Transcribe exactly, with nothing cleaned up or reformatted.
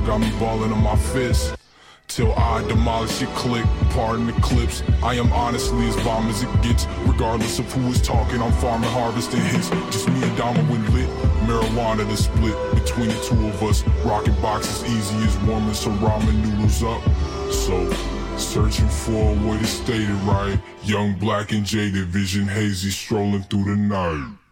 got me balling on my fist. Till I demolish your click, pardon the clips. I am honestly as bomb as it gets. Regardless of who is talking, I'm farming, harvesting hits. Just me and Dama when lit. Marijuana to split between the two of us. Rocking boxes easy as warming some ramen noodles up. So, searching for a way to state it right. Young, black, and jaded, vision hazy, strolling through the night.